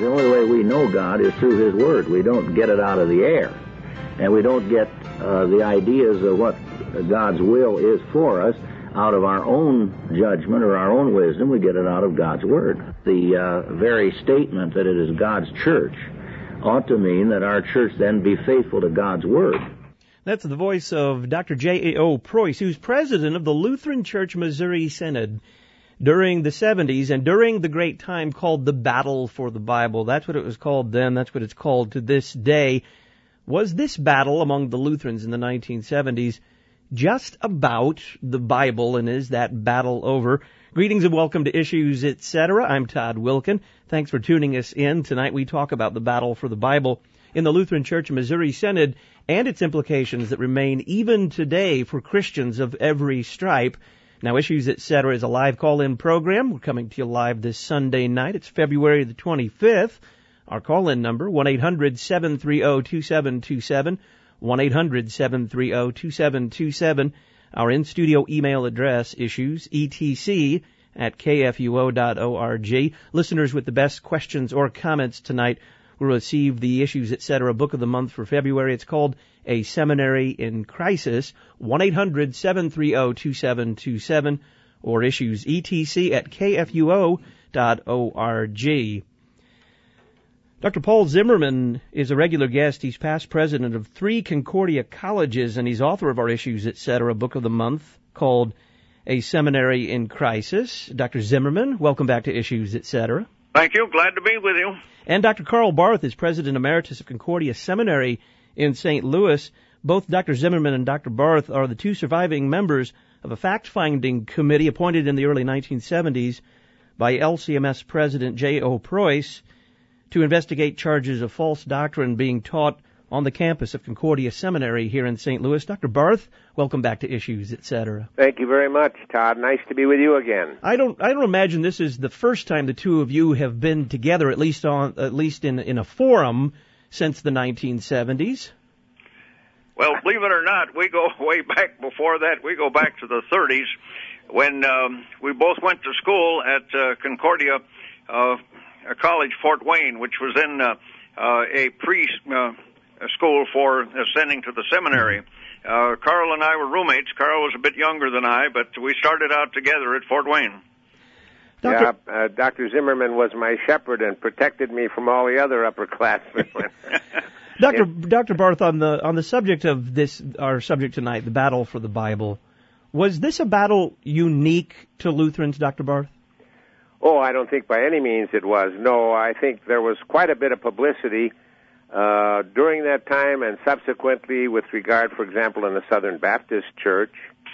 The only way we know God is through His Word. We don't get it out of the air. And we don't get the ideas of what God's will is for us out of our own judgment or our own wisdom. We get it out of God's Word. The very statement that it is God's church ought to mean that our church then be faithful to God's Word. That's the voice of Dr. J.A.O. Preuss, who's president of the Lutheran Church Missouri Synod during the 70s and during the great time called the Battle for the Bible. That's what it was called then. That's what it's called to this day. Was this battle among the Lutherans in the 1970s just about the Bible, and is that battle over? Greetings and welcome to Issues, Etc. I'm Todd Wilkin. Thanks for tuning us in. Tonight we talk about the battle for the Bible in the Lutheran Church Missouri Synod and its implications that remain even today for Christians of every stripe. Now, Issues, Etc. is a live call-in program. We're coming to you live this Sunday night. It's February the 25th. Our call-in number, 1-800-730-2727, 1-800-730-2727. Our in-studio email address, issuesetc@kfuo.org. Listeners with the best questions or comments tonight will receive the Issues, Etc. Book of the Month for February. It's called A Seminary in Crisis, 1-800-730-2727, or issuesetc@kfuo.org. Dr. Paul Zimmerman is a regular guest. He's past president of 3 Concordia colleges, and he's author of our Issues, Etc. Book of the Month called A Seminary in Crisis. Dr. Zimmerman, welcome back to Issues, Etc. Thank you. Glad to be with you. And Dr. Karl Barth is president emeritus of Concordia Seminary in St. Louis. Both Dr. Zimmerman and Dr. Barth are the 2 surviving members of a fact-finding committee appointed in the early 1970s by LCMS President J.O. Preuss to investigate charges of false doctrine being taught on the campus of Concordia Seminary here in St. Louis. Dr. Barth, welcome back to Issues, Etc. Thank you very much, Todd. Nice to be with you again. I don't imagine this is the first time the two of you have been together, at least in a forum, since the 1970s. Well, believe it or not, we go way back before that. We go back to the 30s when we both went to school at Concordia College, Fort Wayne, which was in a school for ascending to the seminary. Carl and I were roommates. Carl was a bit younger than I, but we started out together at Fort Wayne. Dr. Zimmerman was my shepherd and protected me from all the other upperclassmen. Dr. Barth, on the subject of this, our subject tonight, the battle for the Bible, was this a battle unique to Lutherans, Dr. Barth? Oh, I don't think by any means it was. No, I think there was quite a bit of publicity during that time and subsequently with regard, for example, in the Southern Baptist Church.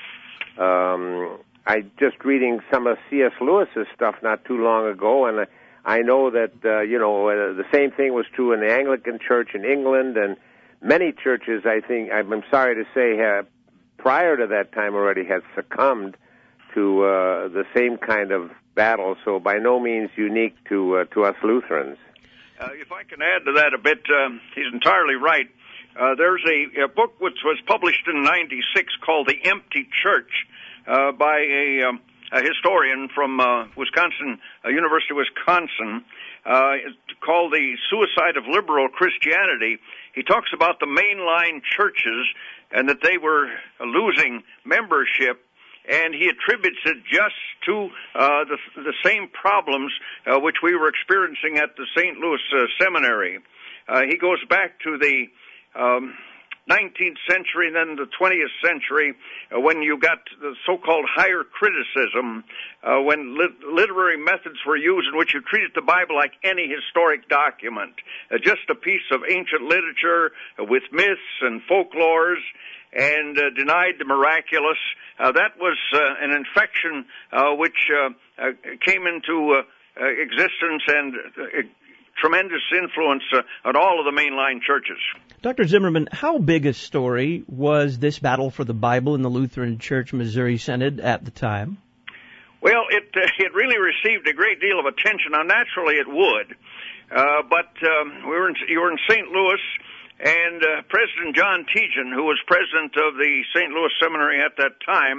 I just reading some of C.S. Lewis's stuff not too long ago, and I know that, the same thing was true in the Anglican Church in England, and many churches, I think, I'm sorry to say, prior to that time already had succumbed to the same kind of battle, so by no means unique to us Lutherans. If I can add to that a bit, he's entirely right. There's a book which was published in '96 called The Empty Church by a historian from Wisconsin, University of Wisconsin, called The Suicide of Liberal Christianity. He talks about the mainline churches and that they were losing membership, and he attributes it just to the same problems which we were experiencing at the St. Louis Seminary. He goes back to the 19th century and then the 20th century when you got the so-called higher criticism, when literary methods were used in which you treated the Bible like any historic document, just a piece of ancient literature with myths and folklores, and denied the miraculous. That was an infection which came into existence and tremendous influence on all of the mainline churches. Dr. Zimmerman, how big a story was this battle for the Bible in the Lutheran Church Missouri Synod at the time? Well, it really received a great deal of attention. Now, naturally it would, but you were in St. Louis, and President John Tejan, who was president of the St. Louis Seminary at that time,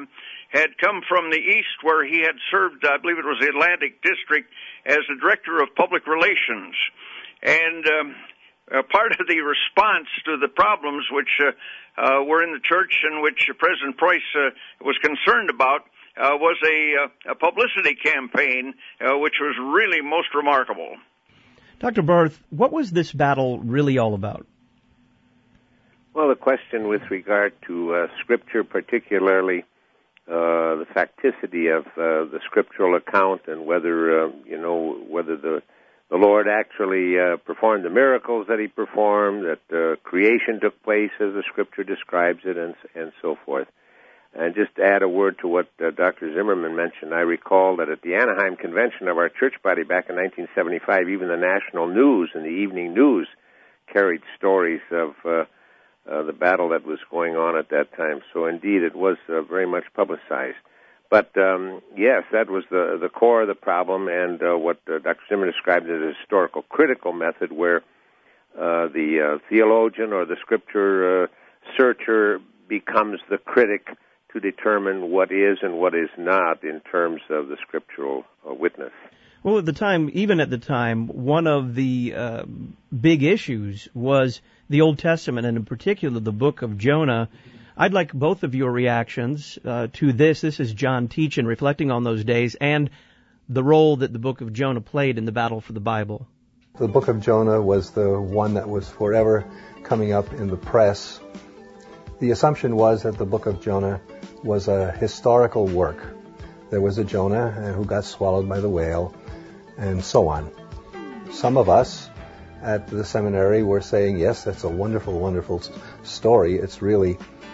had come from the east, where he had served, I believe it was the Atlantic District, as the director of public relations. And part of the response to the problems which were in the church and which President Preuss was concerned about was a publicity campaign, which was really most remarkable. Dr. Barth, what was this battle really all about? Well, the question with regard to Scripture, particularly the facticity of the scriptural account, and whether whether the Lord actually performed the miracles that He performed, that creation took place as the Scripture describes it, and so forth. And just to add a word to what Dr. Zimmerman mentioned, I recall that at the Anaheim convention of our church body back in 1975, even the national news and the evening news carried stories of the battle that was going on at that time. So indeed, it was very much publicized. But yes, that was the core of the problem, and what Dr. Zimmerman described as a historical critical method, where the theologian or the Scripture searcher becomes the critic to determine what is and what is not in terms of the scriptural witness. Well, even at the time, one of the big issues was the Old Testament, and in particular the book of Jonah. I'd like both of your reactions to this. This is John Teachin reflecting on those days and the role that the book of Jonah played in the battle for the Bible. The book of Jonah was the one that was forever coming up in the press. The assumption was that the book of Jonah was a historical work. There was a Jonah who got swallowed by the whale, and so on. Some of us at the seminary were saying, yes, that's a wonderful, wonderful story. It's really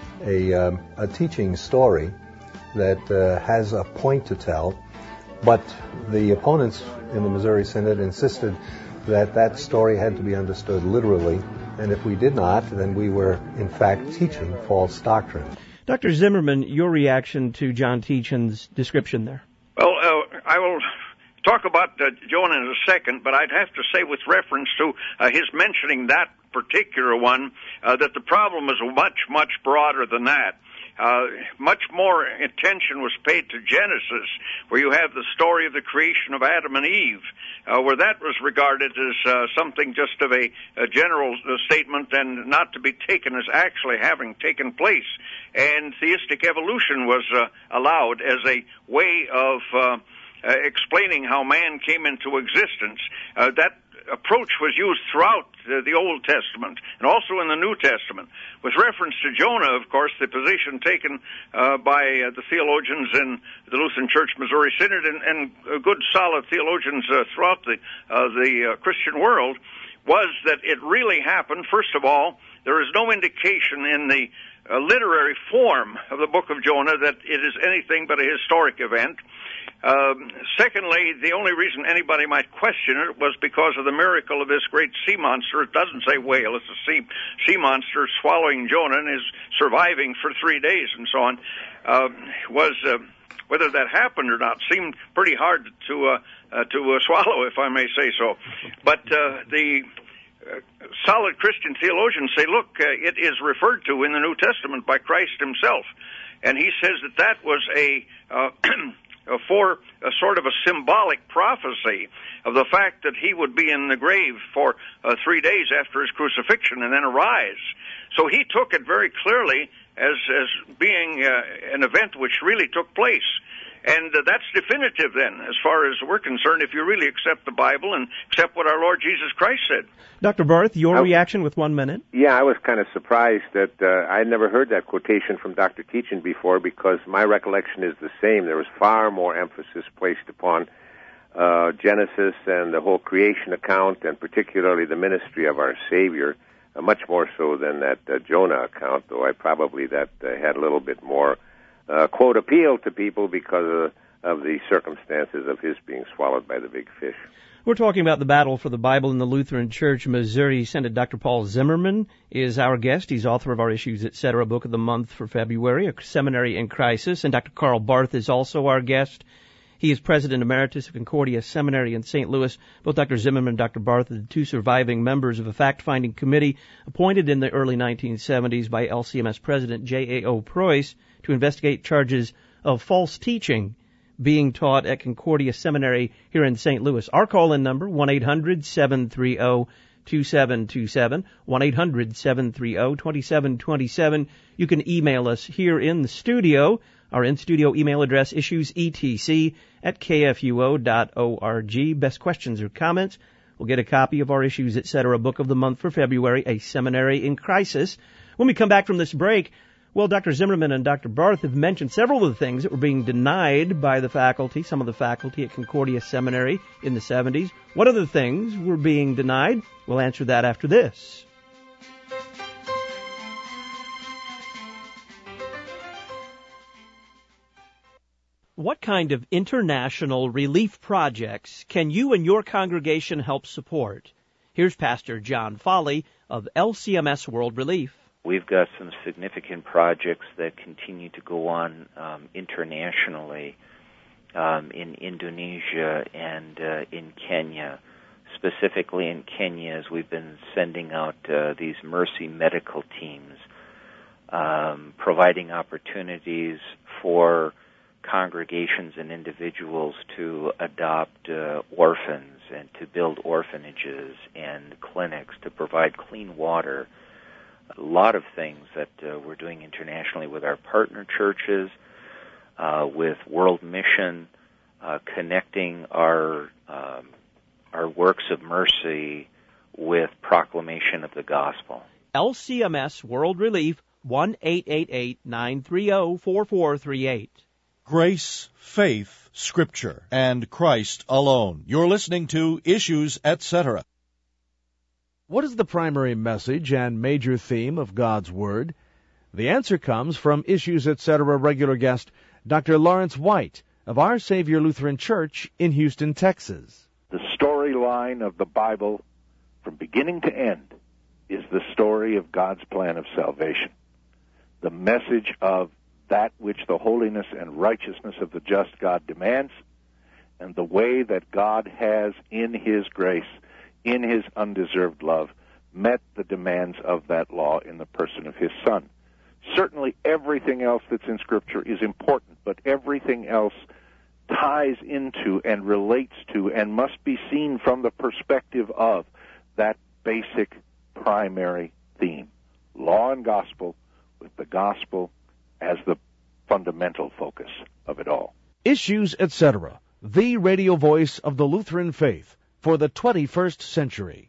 a teaching story that has a point to tell. But the opponents in the Missouri Synod insisted that story had to be understood literally, and if we did not, then we were, in fact, teaching false doctrine. Dr. Zimmerman, your reaction to John Teachin's description there? Well, I will talk about Jonah in a second, but I'd have to say with reference to his mentioning that particular one, that the problem is much, much broader than that. Much more attention was paid to Genesis, where you have the story of the creation of Adam and Eve, where that was regarded as something just of a general statement and not to be taken as actually having taken place. And theistic evolution was allowed as a way of explaining how man came into existence. That approach was used throughout the Old Testament and also in the New Testament. With reference to Jonah, of course, the position taken by the theologians in the Lutheran Church Missouri Synod and good solid theologians throughout the Christian world was that it really happened. First of all, there is no indication in the literary form of the book of Jonah that it is anything but a historic event. Secondly, the only reason anybody might question it was because of the miracle of this great sea monster. It doesn't say whale, it's a sea monster swallowing Jonah and is surviving for 3 days and so on. Whether that happened or not seemed pretty hard to swallow, if I may say so. But the solid Christian theologians say, look, it is referred to in the New Testament by Christ himself. And he says that was for a sort of a symbolic prophecy of the fact that he would be in the grave for 3 days after his crucifixion and then arise. So he took it very clearly as being an event which really took place. And that's definitive then, as far as we're concerned, if you really accept the Bible and accept what our Lord Jesus Christ said. Dr. Barth, your reaction with 1 minute? Yeah, I was kind of surprised that I had never heard that quotation from Dr. Teachin before, because my recollection is the same. There was far more emphasis placed upon Genesis and the whole creation account, and particularly the ministry of our Savior, much more so than that Jonah account, though that had a little bit more quote appeal to people because of the circumstances of his being swallowed by the big fish. We're talking about the battle for the Bible in the Lutheran Church Missouri Synod. Dr. Paul Zimmerman is our guest. He's author of our Issues, Etc. Book of the Month for February, A Seminary in Crisis. And Dr. Karl Barth is also our guest. He is President Emeritus of Concordia Seminary in St. Louis. Both Dr. Zimmerman and Dr. Barth are the two surviving members of a fact-finding committee appointed in the early 1970s by LCMS President J.A.O. Preuss to investigate charges of false teaching being taught at Concordia Seminary here in St. Louis. Our call-in number, 1-800-730-2727, 1-800-730-2727. You can email us here in the studio. Our in-studio email address, issuesetc@kfuo.org. Best questions or comments. We'll get a copy of our Issues Etc. Book of the Month for February, A Seminary in Crisis. When we come back from this break, well, Dr. Zimmerman and Dr. Barth have mentioned several of the things that were being denied by the faculty, some of the faculty at Concordia Seminary in the 70s. What other things were being denied? We'll answer that after this. What kind of international relief projects can you and your congregation help support? Here's Pastor John Foley of LCMS World Relief. We've got some significant projects that continue to go on internationally in Indonesia and in Kenya. Specifically in Kenya, as we've been sending out these Mercy medical teams, providing opportunities for congregations and individuals to adopt orphans and to build orphanages and clinics to provide clean water. A lot of things that we're doing internationally with our partner churches, with World Mission, connecting our works of mercy with proclamation of the gospel. LCMS World Relief, 1-888-930-4438. Grace, faith, Scripture, and Christ alone. You're listening to Issues Etc. What is the primary message and major theme of God's Word? The answer comes from Issues Etc. regular guest Dr. Lawrence White of Our Savior Lutheran Church in Houston, Texas. The storyline of the Bible, from beginning to end, is the story of God's plan of salvation. The message of that which the holiness and righteousness of the just God demands, and the way that God has, in His grace, in His undeserved love, met the demands of that law in the person of His Son. Certainly everything else that's in Scripture is important, but everything else ties into and relates to and must be seen from the perspective of that basic primary theme, law and gospel, with the gospel as the fundamental focus of it all. Issues Etc., the radio voice of the Lutheran faith for the 21st century.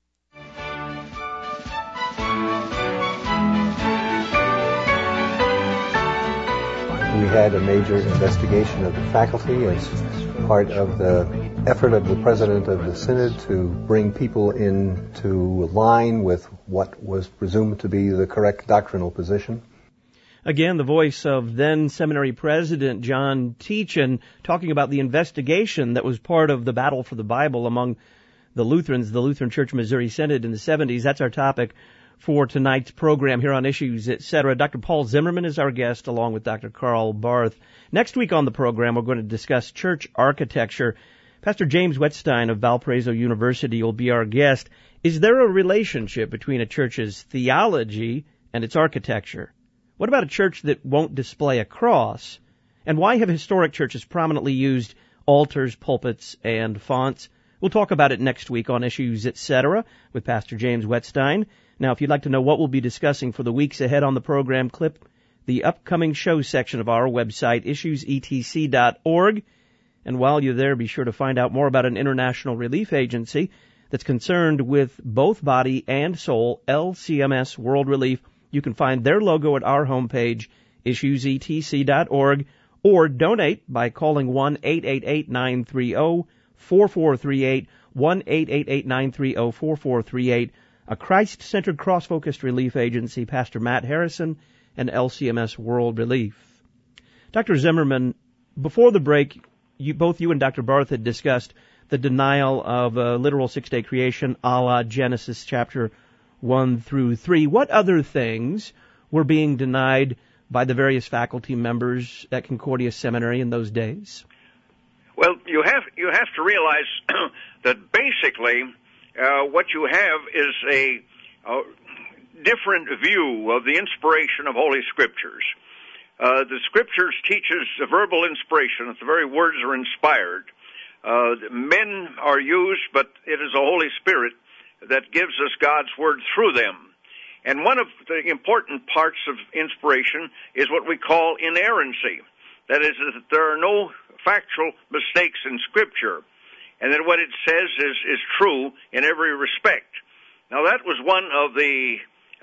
We had a major investigation of the faculty as part of the effort of the president of the synod to bring people into line with what was presumed to be the correct doctrinal position. Again, the voice of then seminary president John Teachin talking about the investigation that was part of the battle for the Bible among the Lutherans, the Lutheran Church Missouri Synod in the 70s. That's our topic for tonight's program here on Issues Etc. Dr. Paul Zimmerman is our guest, along with Dr. Karl Barth. Next week on the program, we're going to discuss church architecture. Pastor James Wettstein of Valparaiso University will be our guest. Is there a relationship between a church's theology and its architecture? What about a church that won't display a cross? And why have historic churches prominently used altars, pulpits, and fonts? We'll talk about it next week on Issues Etc. with Pastor James Wettstein. Now, if you'd like to know what we'll be discussing for the weeks ahead on the program, click the upcoming show section of our website, issuesetc.org. And while you're there, be sure to find out more about an international relief agency that's concerned with both body and soul, LCMS World Relief. You can find their logo at our homepage, issuesetc.org, or donate by calling 1-888-930-4438, 1-888-930-4438. A Christ-centered, cross-focused relief agency, Pastor Matt Harrison, and LCMS World Relief. Dr. Zimmerman, before the break, both you and Dr. Barth had discussed the denial of literal six-day creation a la Genesis chapter 1 through 3. What other things were being denied by the various faculty members at Concordia Seminary in those days? Well, you have to realize that basically what you have is a different view of the inspiration of Holy Scriptures. The Scriptures teaches verbal inspiration, that the very words are inspired. Men are used, but it is the Holy Spirit that gives us God's Word through them. And one of the important parts of inspiration is what we call inerrancy. That is, that there are no factual mistakes in Scripture, and that what it says is true in every respect. Now, that was one of the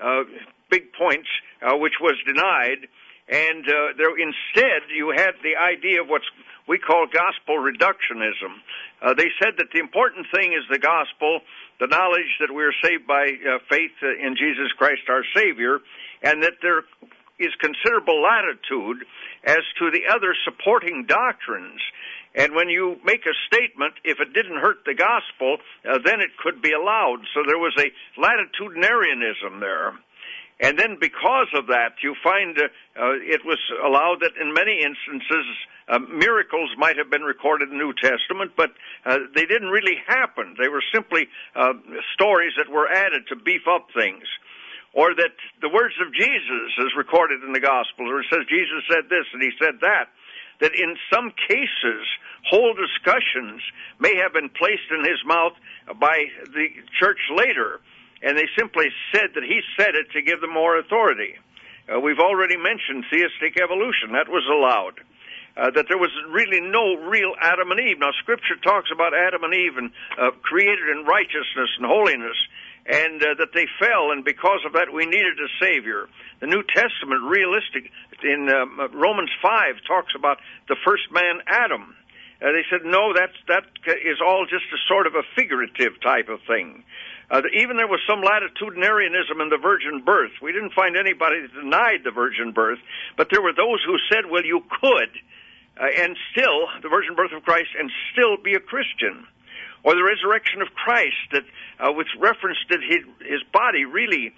big points which was denied, and instead you had the idea of what we call gospel reductionism. They said that the important thing is the gospel, the knowledge that we are saved by faith in Jesus Christ our Savior, and that there is considerable latitude as to the other supporting doctrines. And when you make a statement, if it didn't hurt the gospel, then it could be allowed. So there was a latitudinarianism there. And then because of that, you find it was allowed that in many instances miracles might have been recorded in the New Testament, but they didn't really happen. They were simply stories that were added to beef up things. Or that the words of Jesus is recorded in the Gospels, or it says Jesus said this and he said that. That in some cases, whole discussions may have been placed in his mouth by the church later, and they simply said that he said it to give them more authority. We've already mentioned theistic evolution. That was allowed. That there was really no real Adam and Eve. Now, Scripture talks about Adam and Eve and created in righteousness and holiness, and that they fell, and because of that we needed a Savior. The New Testament, realistic, in Romans 5, talks about the first man, Adam. They said, no, that is all just a sort of a figurative type of thing. Even there was some latitudinarianism in the virgin birth. We didn't find anybody that denied the virgin birth, but there were those who said, well, you could, and still, the virgin birth of Christ, and still be a Christian. Or the resurrection of Christ, that with reference to his body really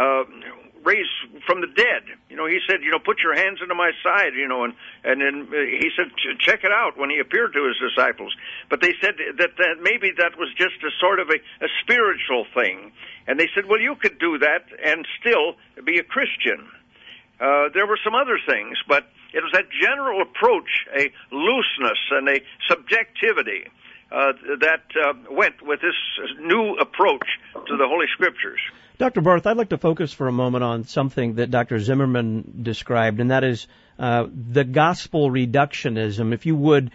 raised from the dead. He said, put your hands into my side, and then he said, check it out when he appeared to his disciples. But they said that maybe that was just a sort of a spiritual thing. And they said, well, you could do that and still be a Christian. There were some other things, but it was that general approach, a looseness and a subjectivity that went with this new approach to the Holy Scriptures. Dr. Barth, I'd like to focus for a moment on something that Dr. Zimmerman described, and that is the gospel reductionism. If you would,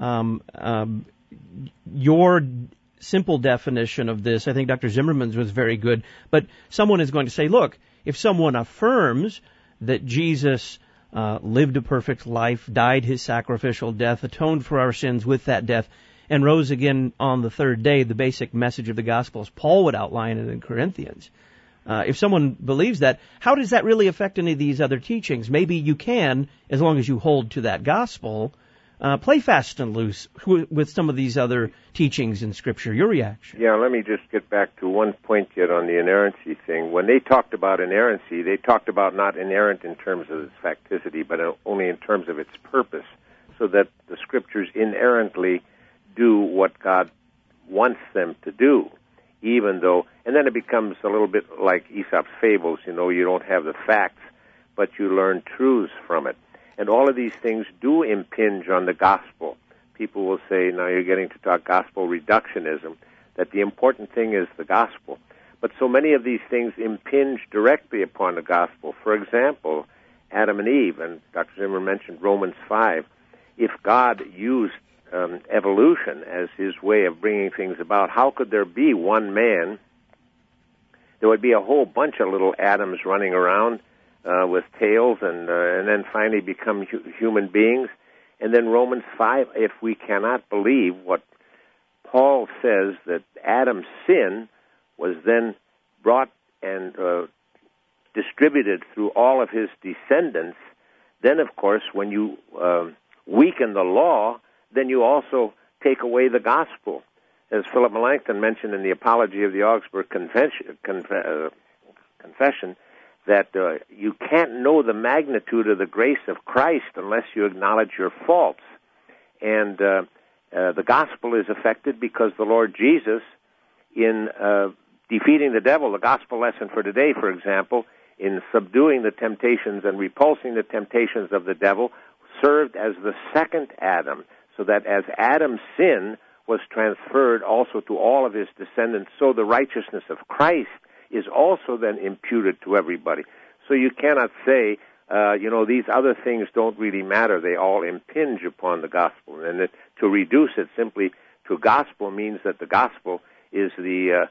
your simple definition of this, I think Dr. Zimmerman's was very good, but someone is going to say, look, if someone affirms that Jesus lived a perfect life, died his sacrificial death, atoned for our sins with that death, and rose again on the third day, the basic message of the gospel, as Paul would outline it in Corinthians. If someone believes that, how does that really affect any of these other teachings? Maybe you can, as long as you hold to that gospel, play fast and loose with some of these other teachings in Scripture. Your reaction? Yeah, let me just get back to one point yet on the inerrancy thing. When they talked about inerrancy, they talked about not inerrant in terms of its facticity, but only in terms of its purpose, so that the Scriptures inerrantly do what God wants them to do, even though, and then it becomes a little bit like Aesop's fables, you don't have the facts, but you learn truths from it. And all of these things do impinge on the gospel. People will say, now you're getting to talk gospel reductionism, that the important thing is the gospel. But so many of these things impinge directly upon the gospel. For example, Adam and Eve, and Dr. Zimmer mentioned Romans 5, if God used evolution as his way of bringing things about, how could there be one man? There would be a whole bunch of little Adams running around with tails and then finally become human beings. And then Romans 5, if we cannot believe what Paul says, that Adam's sin was then brought and distributed through all of his descendants, then, of course, when you weaken the law, then you also take away the gospel. As Philip Melanchthon mentioned in the Apology of the Augsburg Confession, that you can't know the magnitude of the grace of Christ unless you acknowledge your faults. And the gospel is affected because the Lord Jesus, in defeating the devil, the gospel lesson for today, for example, in subduing the temptations and repulsing the temptations of the devil, served as the second Adam, so that as Adam's sin was transferred also to all of his descendants, so the righteousness of Christ is also then imputed to everybody. So you cannot say, these other things don't really matter. They all impinge upon the gospel. And to reduce it simply to gospel means that the gospel is the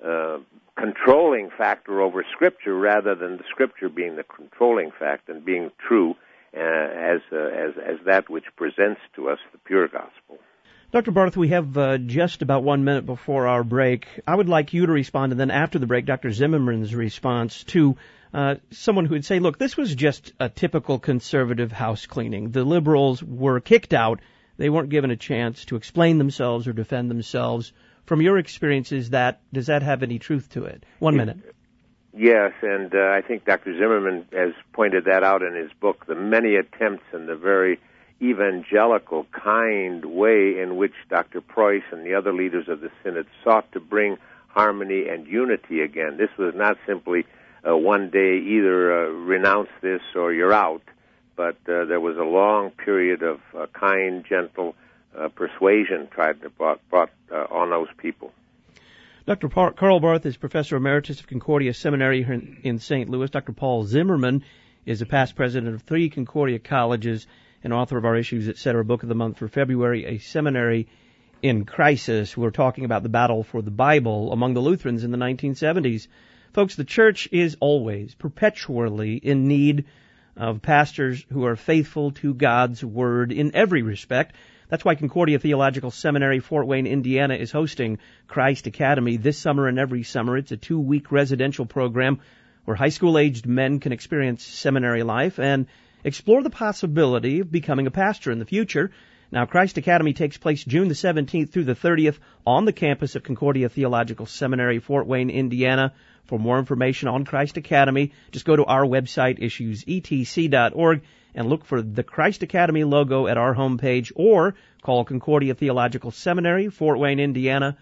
controlling factor over Scripture, rather than the Scripture being the controlling fact and being true as that which presents to us the pure gospel. Dr. Barth, we have just about 1 minute before our break. I would like you to respond, and then after the break, Dr. Zimmerman's response to someone who would say, look, this was just a typical conservative house cleaning. The liberals were kicked out. They weren't given a chance to explain themselves or defend themselves. From your experiences, does that have any truth to it? 1 minute. Yes, and I think Dr. Zimmerman has pointed that out in his book, the many attempts and the very evangelical, kind way in which Dr. Preuss and the other leaders of the Synod sought to bring harmony and unity again. This was not simply one day either renounce this or you're out, but there was a long period of kind, gentle persuasion brought on those people. Dr. Karl Barth is Professor Emeritus of Concordia Seminary in St. Louis. Dr. Paul Zimmerman is a past president of 3 Concordia colleges and author of our Issues, Etc. Book of the Month for February, A Seminary in Crisis. We're talking about the battle for the Bible among the Lutherans in the 1970s. Folks, the church is always, perpetually in need of pastors who are faithful to God's Word in every respect. That's why Concordia Theological Seminary, Fort Wayne, Indiana, is hosting Christ Academy this summer and every summer. It's a 2-week residential program where high school-aged men can experience seminary life and explore the possibility of becoming a pastor in the future. Now, Christ Academy takes place June the 17th through the 30th on the campus of Concordia Theological Seminary, Fort Wayne, Indiana. For more information on Christ Academy, just go to our website, issuesetc.org, and look for the Christ Academy logo at our homepage, or call Concordia Theological Seminary, Fort Wayne, Indiana,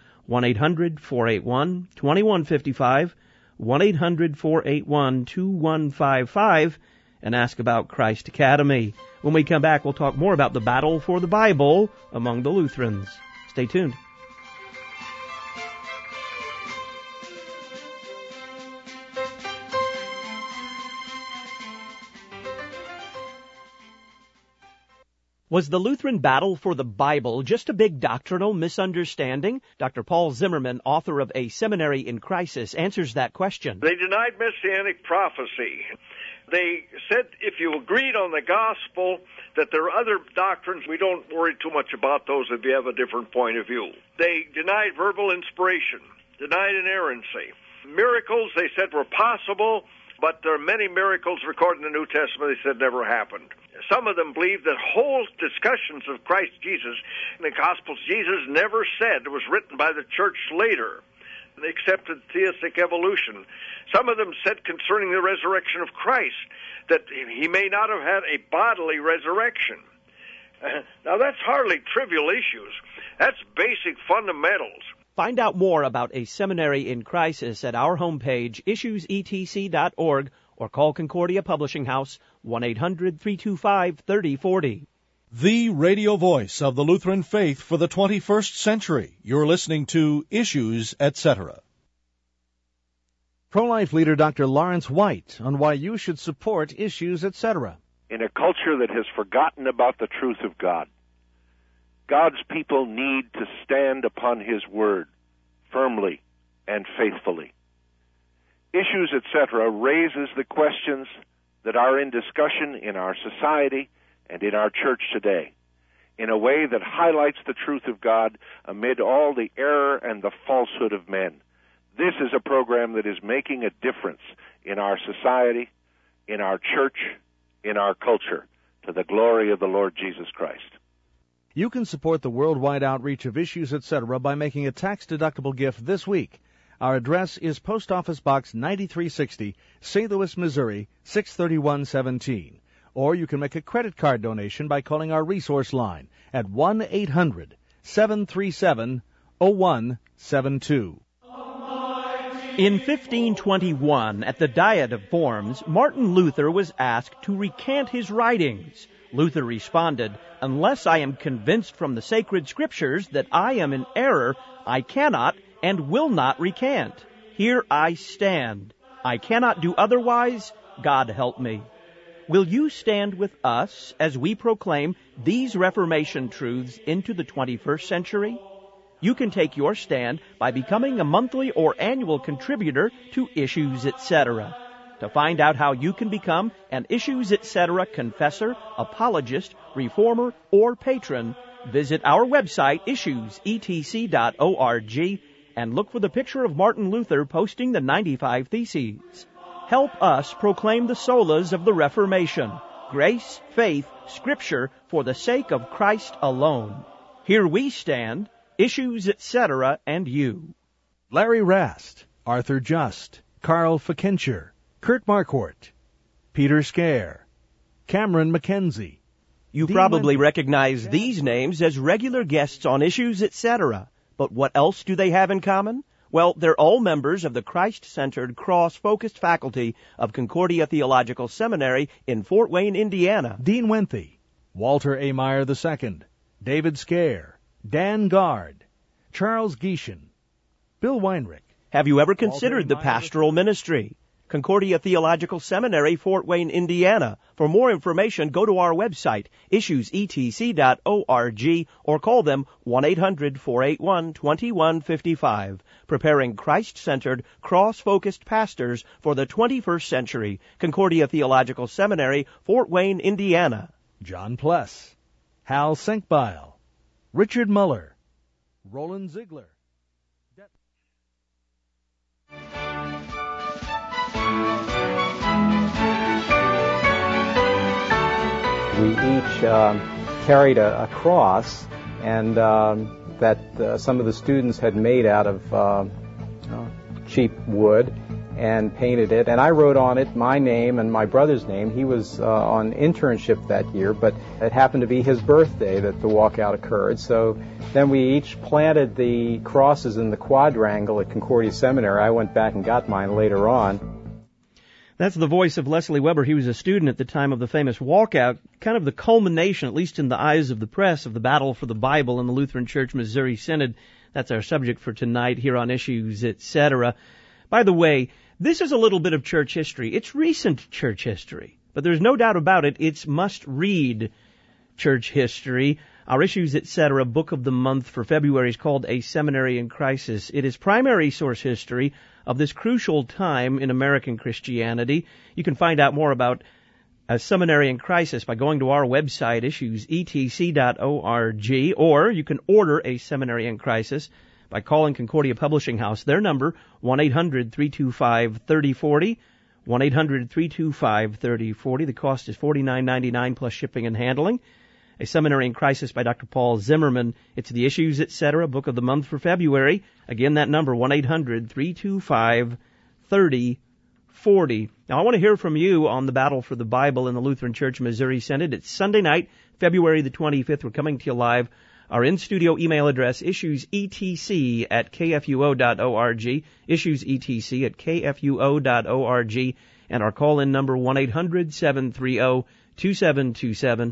1-800-481-2155, 1-800-481-2155, and ask about Christ Academy. When we come back, we'll talk more about the battle for the Bible among the Lutherans. Stay tuned. Was the Lutheran battle for the Bible just a big doctrinal misunderstanding? Dr. Paul Zimmerman, author of A Seminary in Crisis, answers that question. They denied messianic prophecy. They said if you agreed on the gospel, that there are other doctrines, we don't worry too much about those if you have a different point of view. They denied verbal inspiration, denied inerrancy. Miracles, they said, were possible, but there are many miracles recorded in the New Testament they said never happened. Some of them believed that whole discussions of Christ Jesus in the Gospels, Jesus never said. It was written by the church later. They accepted theistic evolution. Some of them said concerning the resurrection of Christ that he may not have had a bodily resurrection. Now, that's hardly trivial issues. That's basic fundamentals. Find out more about A Seminary in Crisis at our homepage, issuesetc.org, or call Concordia Publishing House, 1-800-325-3040. The radio voice of the Lutheran faith for the 21st century. You're listening to Issues, Etc. Pro-life leader Dr. Lawrence White on why you should support Issues, Etc. In a culture that has forgotten about the truth of God, God's people need to stand upon His Word firmly and faithfully. Issues, Etc. raises the questions that are in discussion in our society and in our church today in a way that highlights the truth of God amid all the error and the falsehood of men. This is a program that is making a difference in our society, in our church, in our culture, to the glory of the Lord Jesus Christ. You can support the worldwide outreach of Issues, Etc. by making a tax-deductible gift this week. Our address is Post Office Box 9360, St. Louis, Missouri, 63117. Or you can make a credit card donation by calling our resource line at 1-800-737-0172. Almighty In 1521, at the Diet of Worms, Martin Luther was asked to recant his writings. Luther responded, "Unless I am convinced from the sacred scriptures that I am in error, I cannot and will not recant. Here I stand. I cannot do otherwise. God help me." Will you stand with us as we proclaim these Reformation truths into the 21st century? You can take your stand by becoming a monthly or annual contributor to Issues Etc. To find out how you can become an Issues Etc. confessor, apologist, reformer, or patron, visit our website, issuesetc.org, and look for the picture of Martin Luther posting the 95 Theses. Help us proclaim the solas of the Reformation, grace, faith, Scripture, for the sake of Christ alone. Here we stand, Issues Etc. and you. Larry Rast, Arthur Just, Carl Fickencher, Kurt Marquardt, Peter Scare, Cameron McKenzie. You probably recognize these names as regular guests on Issues Etc. But what else do they have in common? Well, they're all members of the Christ-centered, cross-focused faculty of Concordia Theological Seminary in Fort Wayne, Indiana. Dean Wenthy, Walter A. Meyer II, David Scare, Dan Gard, Charles Gieshin, Bill Weinrich. Have you ever considered the pastoral ministry? Concordia Theological Seminary, Fort Wayne, Indiana. For more information, go to our website, issuesetc.org, or call them 1-800-481-2155. Preparing Christ-centered, cross-focused pastors for the 21st century. Concordia Theological Seminary, Fort Wayne, Indiana. John Pless, Hal Senkbeil, Richard Muller, Roland Ziegler. We each carried a cross, and that some of the students had made out of cheap wood and painted it. And I wrote on it my name and my brother's name. He was on internship that year, but it happened to be his birthday that the walkout occurred. So then we each planted the crosses in the quadrangle at Concordia Seminary. I went back and got mine later on. That's the voice of Leslie Weber. He was a student at the time of the famous walkout, kind of the culmination, at least in the eyes of the press, of the battle for the Bible in the Lutheran Church Missouri Synod. That's our subject for tonight here on Issues Etc. By the way, this is a little bit of church history. It's recent church history, but there's no doubt about it, it's must-read church history. Our Issues Etc. book of the month for February is called A Seminary in Crisis. It is primary source history of this crucial time in American Christianity. You can find out more about A Seminary in Crisis by going to our website, issuesetc.org, or you can order A Seminary in Crisis by calling Concordia Publishing House. Their number, 1-800-325-3040, 1-800-325-3040. The cost is $49.99 plus shipping and handling. A Seminary in Crisis by Dr. Paul Zimmerman. It's the Issues Etc. book of the month for February. Again, that number, 1-800-325-3040. Now, I want to hear from you on the battle for the Bible in the Lutheran Church Missouri Synod. It's Sunday night, February the 25th. We're coming to you live. Our in-studio email address, issuesetc@kfuo.org, issuesetc@kfuo.org, and our call-in number, 1-800-730-2727,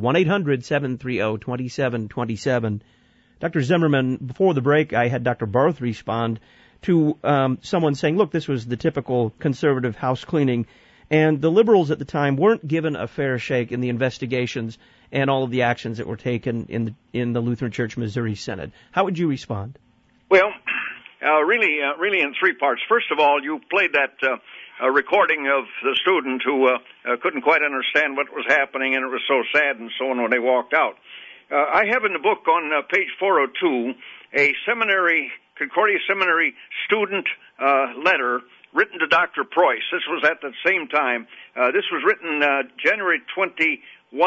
1-800-730-2727. Dr. Zimmerman, before the break, I had Dr. Barth respond to someone saying, look, this was the typical conservative house cleaning, and the liberals at the time weren't given a fair shake in the investigations and all of the actions that were taken in the Lutheran Church Missouri Synod. How would you respond? Well, really in three parts. First of all, you played that recording of the student who couldn't quite understand what was happening, and it was so sad and so on when they walked out. I have in the book on page 402 a Concordia Seminary student letter written to Dr. Preuss. This was at the same time. This was written January 21,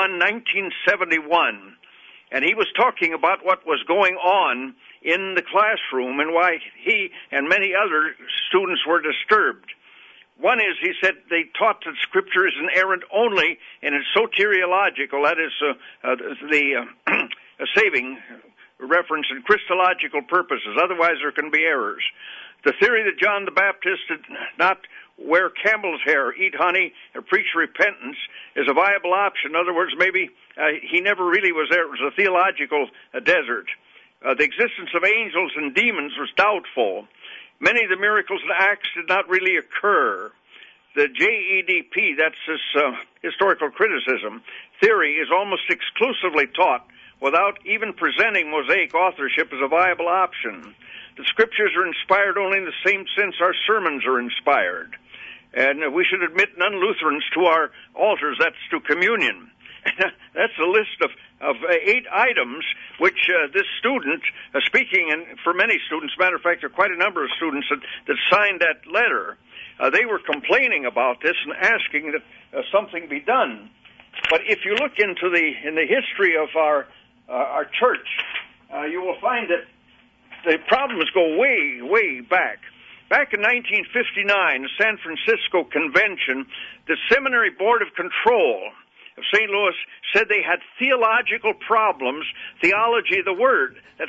1971, and he was talking about what was going on in the classroom and why he and many other students were disturbed. One is, he said, they taught that Scripture is inerrant only in its soteriological, that is, the saving reference and Christological purposes. Otherwise, there can be errors. The theory that John the Baptist did not wear camel's hair, eat honey, or preach repentance is a viable option. In other words, maybe he never really was there. It was a theological desert. The existence of angels and demons was doubtful. Many of the miracles and acts did not really occur. The JEDP, that's this historical criticism theory, is almost exclusively taught without even presenting Mosaic authorship as a viable option. The scriptures are inspired only in the same sense our sermons are inspired. And we should admit non-Lutherans to our altars. That's to communion. That's a list of 8 items which this student, speaking and for many students, matter of fact, there are quite a number of students that signed that letter. They were complaining about this and asking that something be done. But if you look into in the history of our church, you will find that the problems go way, way back. Back in 1959, the San Francisco Convention, the Seminary Board of Control of St. Louis said they had theological problems, theology of the Word. That's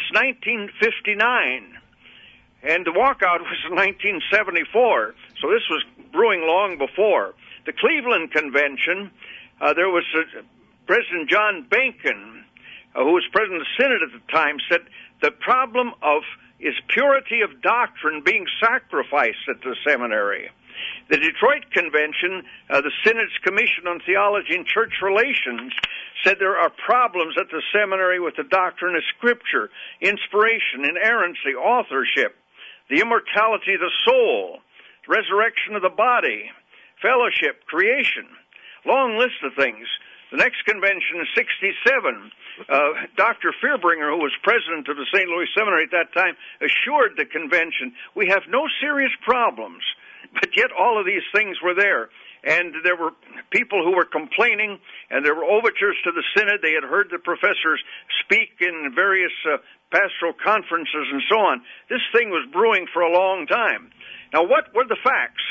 1959. And the walkout was in 1974, so this was brewing long before. The Cleveland Convention, there was President John Bacon, who was president of the Synod at the time, said the problem is purity of doctrine being sacrificed at the seminary. The Detroit Convention, the Synod's Commission on Theology and Church Relations, said there are problems at the seminary with the doctrine of Scripture, inspiration, inerrancy, authorship, the immortality of the soul, resurrection of the body, fellowship, creation. Long list of things. The next convention in 1967, Dr. Fearbringer, who was president of the St. Louis Seminary at that time, assured the convention, we have no serious problems, but yet all of these things were there. And there were people who were complaining, and there were overtures to the Synod. They had heard the professors speak in various pastoral conferences and so on. This thing was brewing for a long time. Now, what were the facts?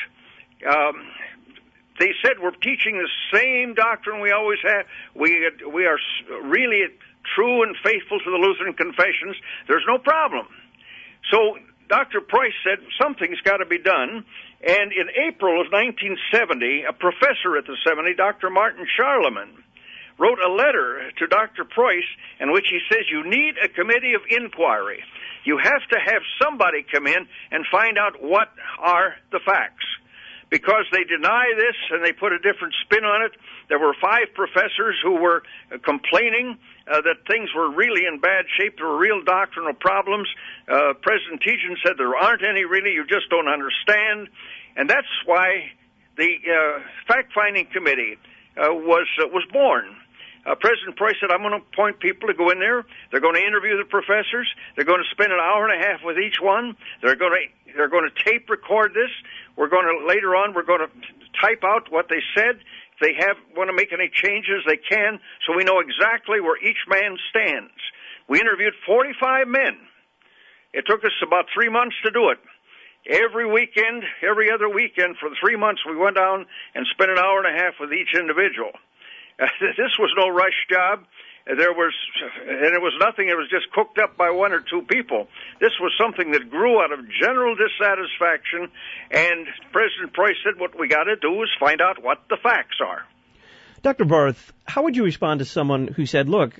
They said we're teaching the same doctrine we always have. We are really true and faithful to the Lutheran confessions. There's no problem. So Dr. Preuss said something's got to be done. And in April of 1970, a professor at the seminary, Dr. Martin Charlemagne, wrote a letter to Dr. Preuss in which he says you need a committee of inquiry. You have to have somebody come in and find out what are the facts. Because they deny this and they put a different spin on it. There were 5 professors who were complaining that things were really in bad shape. There were real doctrinal problems. President Tejan said there aren't any really, you just don't understand. And that's why the fact-finding committee was born. President Preuss said, I'm going to appoint people to go in there. They're going to interview the professors. They're going to spend an hour and a half with each one. They're going to tape record this. We're going to type out what they said. If they want to make any changes, they can, so we know exactly where each man stands. We interviewed 45 men. It took us about 3 months to do it. Every weekend, every other weekend for 3 months, we went down and spent an hour and a half with each individual. This was no rush job. It was nothing. It was just cooked up by 1 or 2 people. This was something that grew out of general dissatisfaction, and President Preuss said what we got to do is find out what the facts are. Dr. Barth, how would you respond to someone who said, look,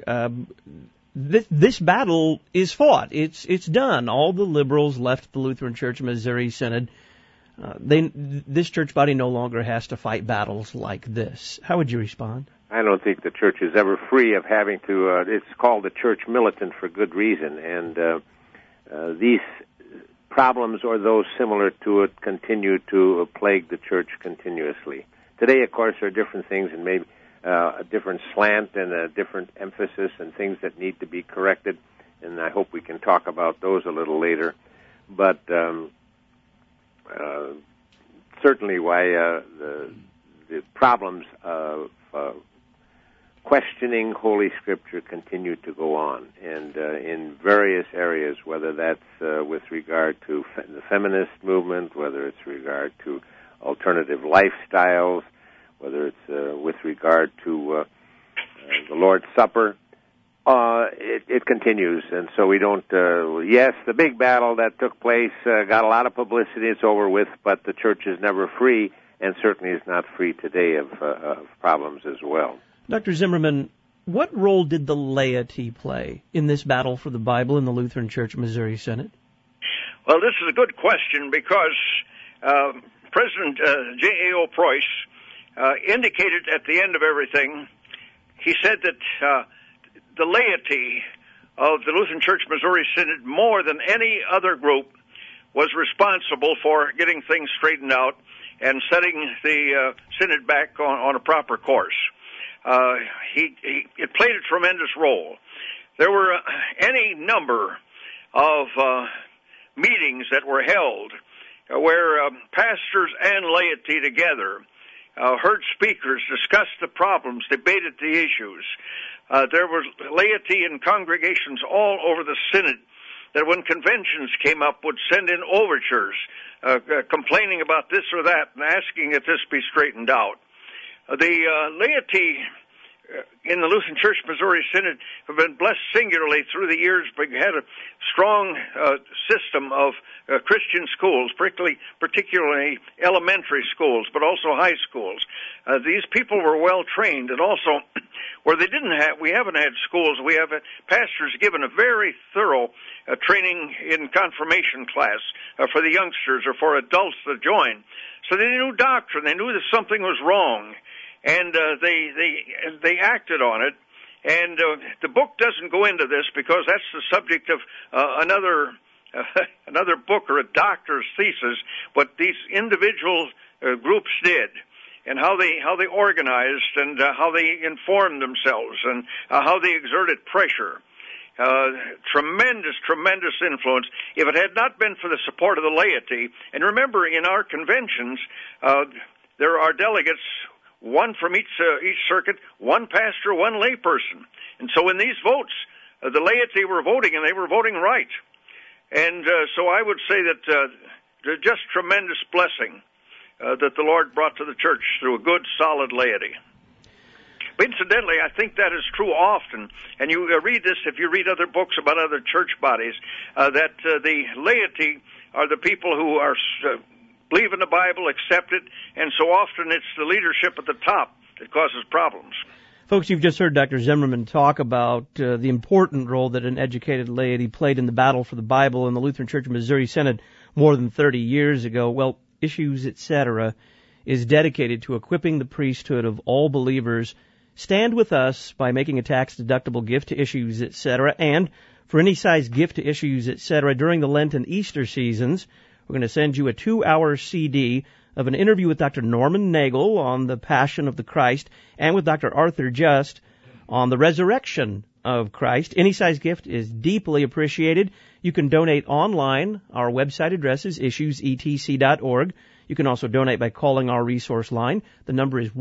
this battle is fought. It's done. All the liberals left the Lutheran Church Missouri Synod. This church body no longer has to fight battles like this. How would you respond? I don't think the church is ever free of having to, it's called the church militant for good reason, and these problems or those similar to it continue to plague the church continuously. Today, of course, there are different things and maybe a different slant and a different emphasis and things that need to be corrected, and I hope we can talk about those a little later. But certainly why the problems of questioning Holy Scripture continue to go on, and in various areas, whether that's with regard to the feminist movement, whether it's regard to alternative lifestyles, whether it's with regard to the Lord's Supper. It continues, and so we don't. Yes, the big battle that took place got a lot of publicity. It's over with, but the church is never free, and certainly is not free today of problems as well. Dr. Zimmerman, what role did the laity play in this battle for the Bible in the Lutheran Church Missouri Synod? Well, this is a good question because President J.A.O. Preuss indicated at the end of everything, he said that the laity of the Lutheran Church Missouri Synod, more than any other group, was responsible for getting things straightened out and setting the Synod back on a proper course. It played a tremendous role. There were any number of meetings that were held where pastors and laity together heard speakers discuss the problems, debated the issues. There was laity in congregations all over the Synod that when conventions came up would send in overtures complaining about this or that and asking that this be straightened out. The laity in the Lutheran Church Missouri Synod have been blessed singularly through the years. We had a strong system of Christian schools, particularly elementary schools, but also high schools. These people were well trained, and also where we haven't had schools, we have pastors given a very thorough training in confirmation class for the youngsters or for adults to join. So they knew doctrine, they knew that something was wrong. And they acted on it, and the book doesn't go into this because that's the subject of another book or a doctor's thesis. But these individual groups did, and how they organized, and how they informed themselves, and how they exerted pressure. Tremendous influence. If it had not been for the support of the laity, and remember, in our conventions, there are delegates. One from each circuit, one pastor, one layperson. And so in these votes, the laity were voting, and they were voting right. And so I would say that just tremendous blessing that the Lord brought to the church through a good, solid laity. But incidentally, I think that is true often, and you read this if you read other books about other church bodies, that the laity are the people who are believe in the Bible, accept it, and so often it's the leadership at the top that causes problems. Folks, you've just heard Dr. Zimmerman talk about the important role that an educated laity played in the battle for the Bible in the Lutheran Church Missouri Synod more than 30 years ago. Well, Issues, Etc. is dedicated to equipping the priesthood of all believers. Stand with us by making a tax-deductible gift to Issues, Etc. And for any size gift to Issues, Etc. during the Lent and Easter seasons, we're going to send you a 2-hour CD of an interview with Dr. Norman Nagel on the Passion of the Christ and with Dr. Arthur Just on the resurrection of Christ. Any size gift is deeply appreciated. You can donate online. Our website address is issuesetc.org. You can also donate by calling our resource line. The number is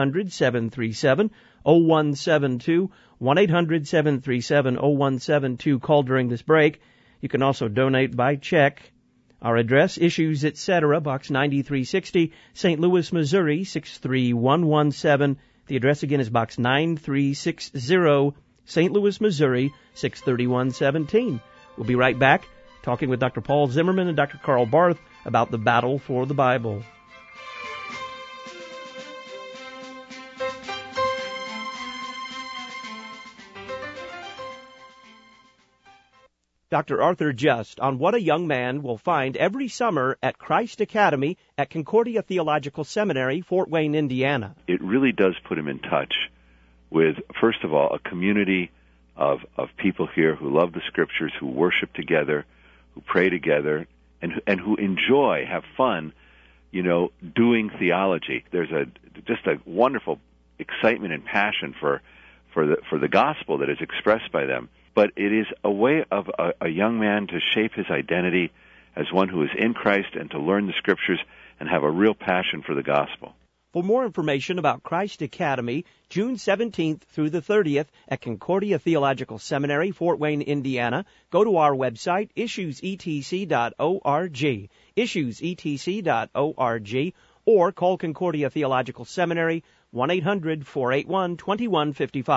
1-800-737-0172, 1-800-737-0172. Call during this break. You can also donate by check. Our address, Issues, Etc., Box 9360, St. Louis, Missouri, 63117. The address again is Box 9360, St. Louis, Missouri, 63117. We'll be right back talking with Dr. Paul Zimmerman and Dr. Karl Barth about the battle for the Bible. Dr. Arthur Just on what a young man will find every summer at Christ Academy at Concordia Theological Seminary, Fort Wayne, Indiana. It really does put him in touch with, first of all, a community of people here who love the Scriptures, who worship together, who pray together, and who enjoy, have fun, doing theology. There's just a wonderful excitement and passion for the gospel that is expressed by them. But it is a way of a young man to shape his identity as one who is in Christ and to learn the Scriptures and have a real passion for the gospel. For more information about Christ Academy, June 17th through the 30th at Concordia Theological Seminary, Fort Wayne, Indiana, go to our website, issuesetc.org, issuesetc.org, or call Concordia Theological Seminary, 1-800-481-2155.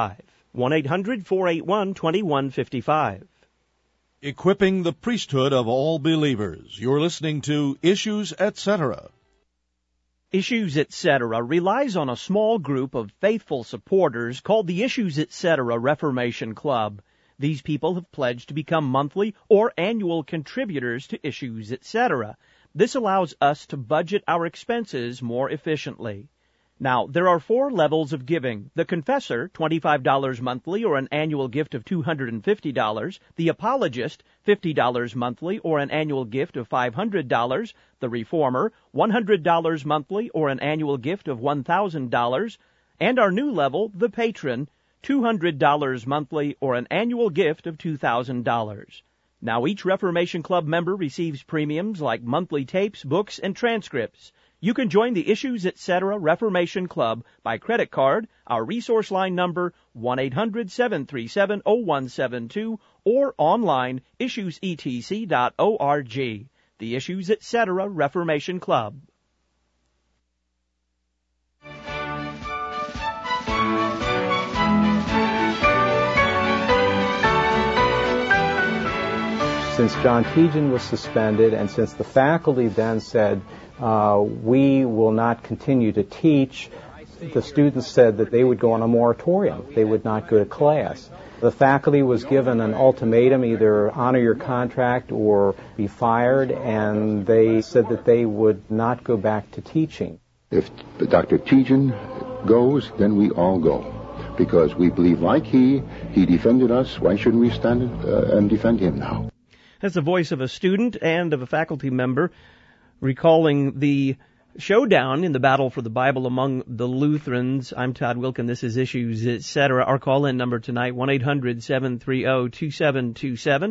1-800-481-2155. Equipping the priesthood of all believers. You're listening to Issues, Etc. Issues, Etc. relies on a small group of faithful supporters called the Issues, Etc. Reformation Club. These people have pledged to become monthly or annual contributors to Issues, Etc. This allows us to budget our expenses more efficiently. Now, there are 4 levels of giving. The Confessor, $25 monthly or an annual gift of $250. The Apologist, $50 monthly or an annual gift of $500. The Reformer, $100 monthly or an annual gift of $1,000. And our new level, the Patron, $200 monthly or an annual gift of $2,000. Now, each Reformation Club member receives premiums like monthly tapes, books, and transcripts. You can join the Issues, Etc. Reformation Club by credit card, our resource line number 1-800-737-0172, or online, issuesetc.org. The Issues, Etc. Reformation Club. Since John Tejan was suspended, and since the faculty then said, we will not continue to teach, the students said that they would go on a moratorium. They would not go to class. The faculty was given an ultimatum, either honor your contract or be fired, and they said that they would not go back to teaching. If Dr. Tejan goes, then we all go. Because we believe like he defended us. Why shouldn't we stand and defend him now? That's the voice of a student and of a faculty member recalling the showdown in the battle for the Bible among the Lutherans. I'm Todd Wilkin. This is Issues, Etc. Our call-in number tonight, 1-800-730-2727,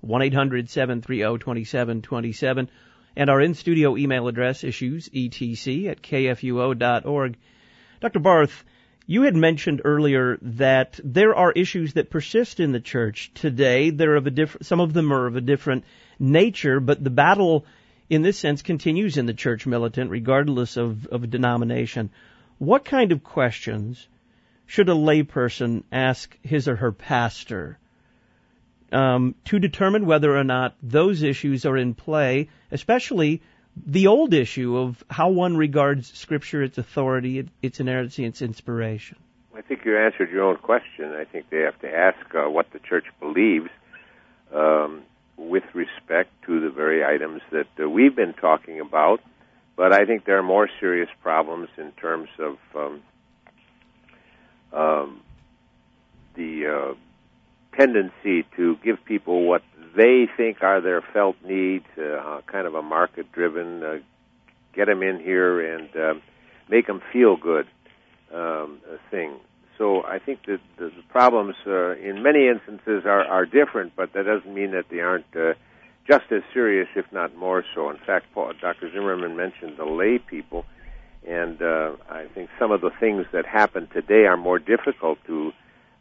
1-800-730-2727, and our in-studio email address, issuesetc@kfuo.org. Dr. Barth, you had mentioned earlier that there are issues that persist in the church today. They're of some of them are of a different nature, but the battle in this sense continues in the church militant regardless of denomination. What kind of questions should a layperson ask his or her pastor to determine whether or not those issues are in play, especially the old issue of how one regards Scripture, its authority, its inerrancy, its inspiration? I think you answered your own question. I think they have to ask what the church believes with respect to the very items that we've been talking about. But I think there are more serious problems in terms of the tendency to give people what they think are their felt needs, kind of a market-driven, get them in here and make them feel good thing. So I think that the problems in many instances are different, but that doesn't mean that they aren't just as serious, if not more so. In fact, Dr. Zimmerman mentioned the lay people, and I think some of the things that happen today are more difficult to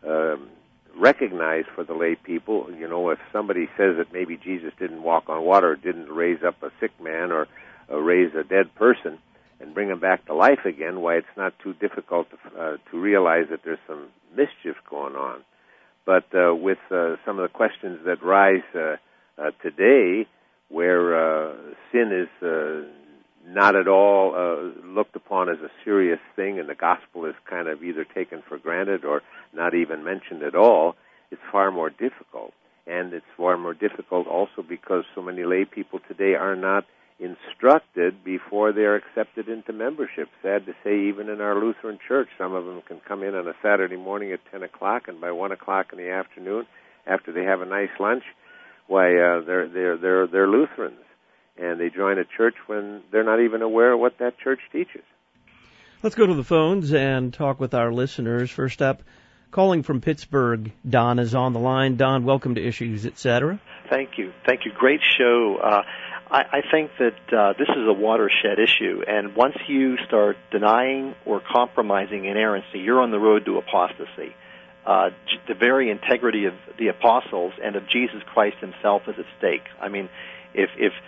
recognize for the lay people. You know, if somebody says that maybe Jesus didn't walk on water, didn't raise up a sick man, or raise a dead person and bring him back to life again, why, it's not too difficult to realize that there's some mischief going on. But with some of the questions that rise today, where sin is not at all looked upon as a serious thing, and the gospel is kind of either taken for granted or not even mentioned at all, it's far more difficult. And it's far more difficult also because so many lay people today are not instructed before they're accepted into membership. Sad to say, even in our Lutheran church, some of them can come in on a Saturday morning at 10 o'clock, and by 1 o'clock in the afternoon, after they have a nice lunch, why, they're Lutherans. And they join a church when they're not even aware of what that church teaches. Let's go to the phones and talk with our listeners. First up, calling from Pittsburgh, Don is on the line. Don, welcome to Issues, Etc. Thank you. Thank you. Great show. I think that this is a watershed issue, and once you start denying or compromising inerrancy, you're on the road to apostasy. The very integrity of the apostles and of Jesus Christ himself is at stake. I mean, if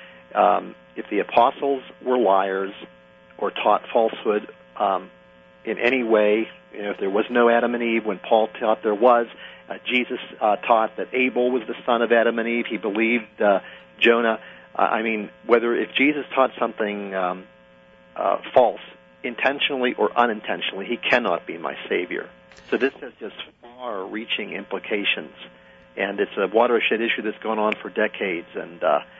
the apostles were liars or taught falsehood in any way, if there was no Adam and Eve when Paul taught there was. Jesus taught that Abel was the son of Adam and Eve. He believed Jonah. If Jesus taught something false, intentionally or unintentionally, he cannot be my Savior. So this has just far-reaching implications, and it's a watershed issue that's gone on for decades. And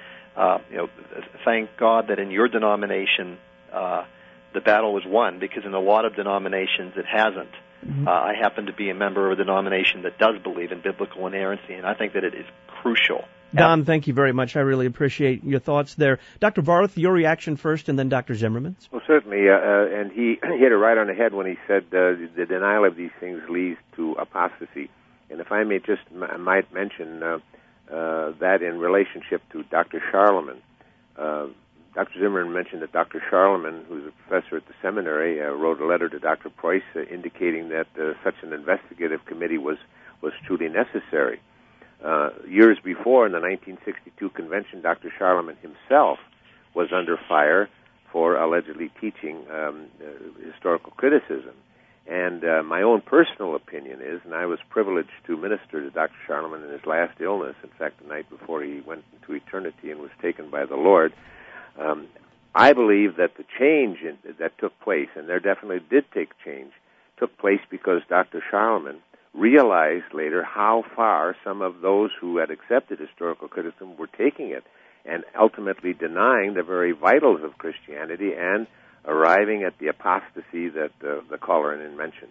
thank God that in your denomination the battle was won, because in a lot of denominations it hasn't. Mm-hmm. I happen to be a member of a denomination that does believe in biblical inerrancy, and I think that it is crucial. Don, thank you very much. I really appreciate your thoughts there. Dr. Barth, your reaction first, and then Dr. Zimmerman's. Well, certainly, and he hit it right on the head when he said the denial of these things leads to apostasy. And if I may might mention that in relationship to Dr. Charlemagne. Dr. Zimmerman mentioned that Dr. Charlemagne, who's a professor at the seminary, wrote a letter to Dr. Preuss indicating that such an investigative committee was truly necessary. Years before, in the 1962 convention, Dr. Charlemagne himself was under fire for allegedly teaching historical criticism. And my own personal opinion is, and I was privileged to minister to Dr. Charlemagne in his last illness, in fact, the night before he went into eternity and was taken by the Lord, I believe that the change that took place, and there definitely did take change, took place because Dr. Charlemagne realized later how far some of those who had accepted historical criticism were taking it, and ultimately denying the very vitals of Christianity and arriving at the apostasy that the caller mentioned.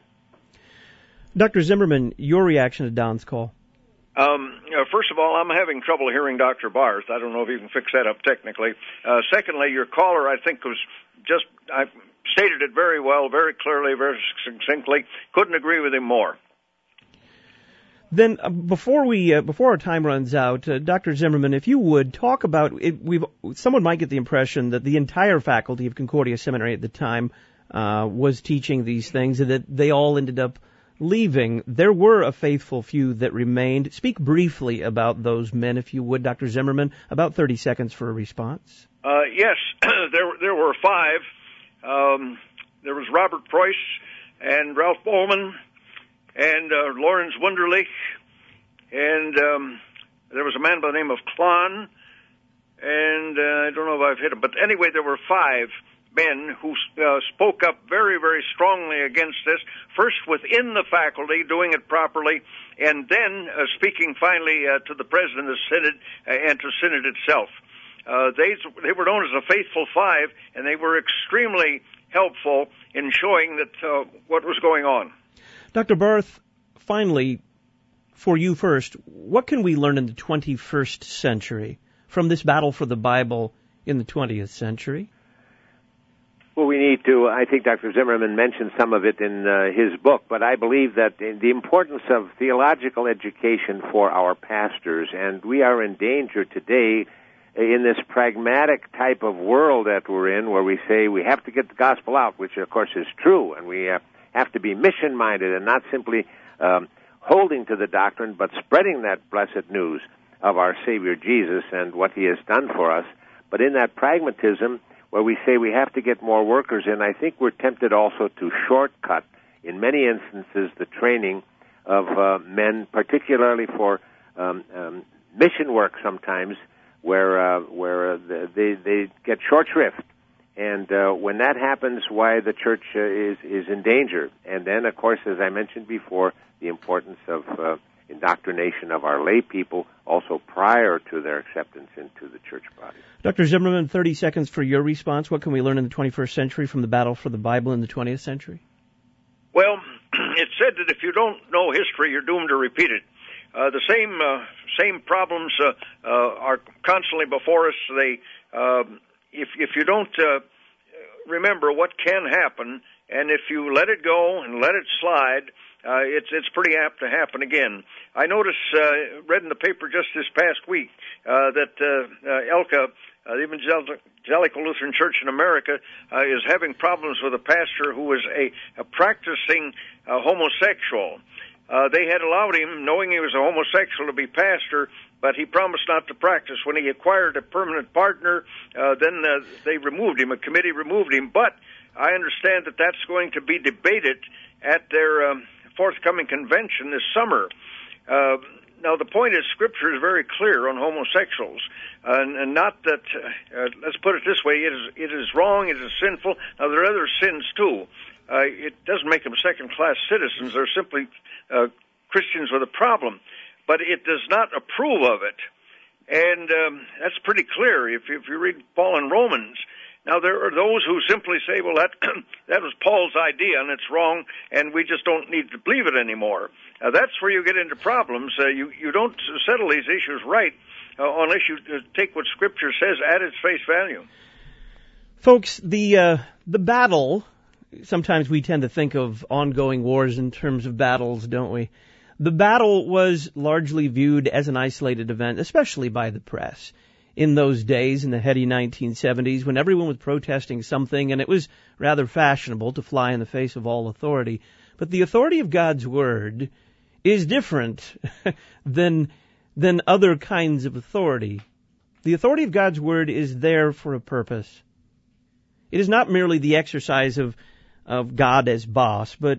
Dr. Zimmerman, your reaction to Don's call? First of all, I'm having trouble hearing Dr. Barth. I don't know if you can fix that up technically. Secondly, your caller, I think, I stated it very well, very clearly, very succinctly. Couldn't agree with him more. Then, before our time runs out, Dr. Zimmerman, if you would talk about it, someone might get the impression that the entire faculty of Concordia Seminary at the time was teaching these things, and that they all ended up leaving. There were a faithful few that remained. Speak briefly about those men, if you would, Dr. Zimmerman. About 30 seconds for a response. Yes, there were five. There was Robert Preuss and Ralph Bowman and Lawrence Wunderlich, and there was a man by the name of Klon, and I don't know if I've hit him, but anyway, there were five men who spoke up very, very strongly against this, first within the faculty, doing it properly, and then speaking finally to the president of the Synod and to Synod itself. They were known as the Faithful Five, and they were extremely helpful in showing that what was going on. Dr. Barth, finally, for you first, what can we learn in the 21st century from this battle for the Bible in the 20th century? Well, we need to, I think Dr. Zimmerman mentioned some of it in his book, but I believe that the importance of theological education for our pastors, and we are in danger today in this pragmatic type of world that we're in, where we say we have to get the gospel out, which of course is true, and we have to be mission-minded and not simply holding to the doctrine, but spreading that blessed news of our Savior Jesus and what He has done for us. But in that pragmatism, where we say we have to get more workers in, I think we're tempted also to shortcut, in many instances, the training of men, particularly for mission work sometimes, where they get short shrift. And when that happens, why the church is in danger. And then, of course, as I mentioned before, the importance of indoctrination of our lay people also prior to their acceptance into the church body. Dr. Zimmerman, 30 seconds for your response. What can we learn in the 21st century from the battle for the Bible in the 20th century? Well, it's said that if you don't know history, you're doomed to repeat it. The same problems are constantly before us. If you don't remember what can happen, and if you let it go and let it slide, it's pretty apt to happen again. I noticed, read in the paper just this past week, that ELCA, the Evangelical Lutheran Church in America, is having problems with a pastor who was a practicing homosexual. They had allowed him, knowing he was a homosexual, to be pastor, but he promised not to practice. When he acquired a permanent partner, then they removed him. A committee removed him. But I understand that that's going to be debated at their forthcoming convention this summer. Now, the point is, Scripture is very clear on homosexuals, and not that, let's put it this way, it is wrong, it is sinful. Now, there are other sins, too. It doesn't make them second-class citizens. They're simply Christians with a problem. But it does not approve of it. And that's pretty clear if you read Paul in Romans. Now, there are those who simply say, well, that was Paul's idea, and it's wrong, and we just don't need to believe it anymore. That's where you get into problems. You don't settle these issues right unless you take what Scripture says at its face value. Folks, the battle, sometimes we tend to think of ongoing wars in terms of battles, don't we? The battle was largely viewed as an isolated event, especially by the press. In those days, in the heady 1970s, when everyone was protesting something, and it was rather fashionable to fly in the face of all authority. But the authority of God's Word is different than other kinds of authority. The authority of God's Word is there for a purpose. It is not merely the exercise of God as boss, but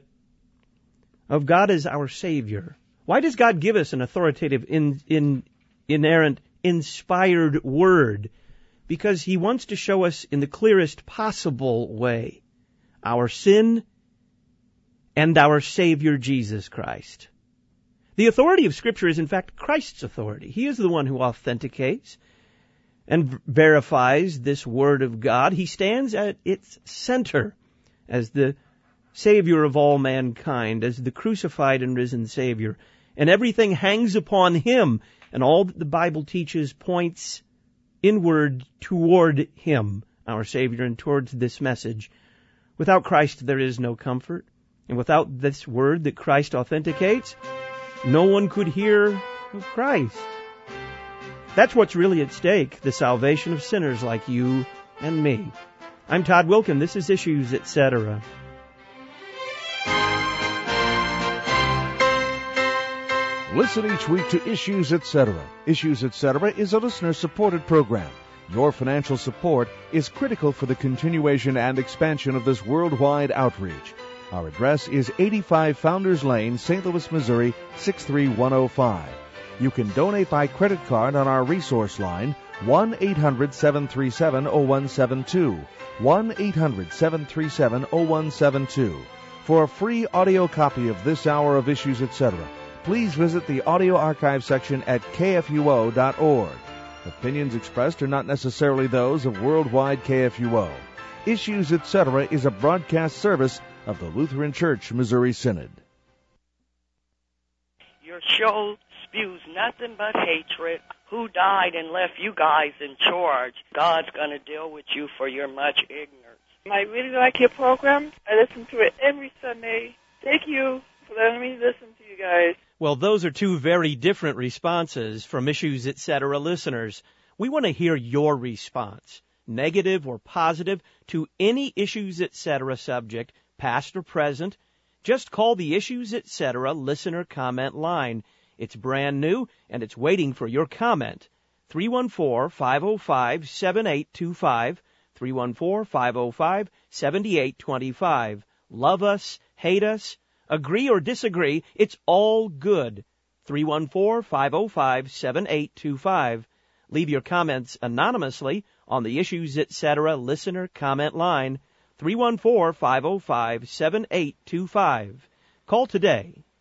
of God as our Savior. Why does God give us an authoritative, inerrant, inspired Word? Because He wants to show us in the clearest possible way our sin and our Savior Jesus Christ. The authority of Scripture is in fact Christ's authority. He is the one who authenticates and verifies this Word of God. He stands at its center as the Savior of all mankind, as the crucified and risen Savior. And everything hangs upon Him. And all that the Bible teaches points inward toward Him, our Savior, and towards this message. Without Christ, there is no comfort. And without this Word that Christ authenticates, no one could hear of Christ. That's what's really at stake, the salvation of sinners like you and me. I'm Todd Wilkin. This is Issues, Etc. Listen each week to Issues, Etc. Issues, Etc. is a listener-supported program. Your financial support is critical for the continuation and expansion of this worldwide outreach. Our address is 85 Founders Lane, St. Louis, Missouri, 63105. You can donate by credit card on our resource line, 1-800-737-0172, 1-800-737-0172. For a free audio copy of this hour of Issues, Etc., please visit the audio archive section at kfuo.org. Opinions expressed are not necessarily those of Worldwide KFUO. Issues, Etc. is a broadcast service of the Lutheran Church Missouri Synod. Your show spews nothing but hatred. Who died and left you guys in charge? God's going to deal with you for your much ignorance. I really like your program. I listen to it every Sunday. Thank you for letting me listen to you guys. Well, those are two very different responses from Issues, Etc. listeners. We want to hear your response, negative or positive, to any Issues, Etc. subject, past or present. Just call the Issues, Etc. listener comment line. It's brand new, and it's waiting for your comment. 314-505-7825, 314-505-7825. Love us, hate us, agree or disagree, it's all good. 314-505-7825. Leave your comments anonymously on the Issues, Etc. listener comment line, 314-505-7825. Call today.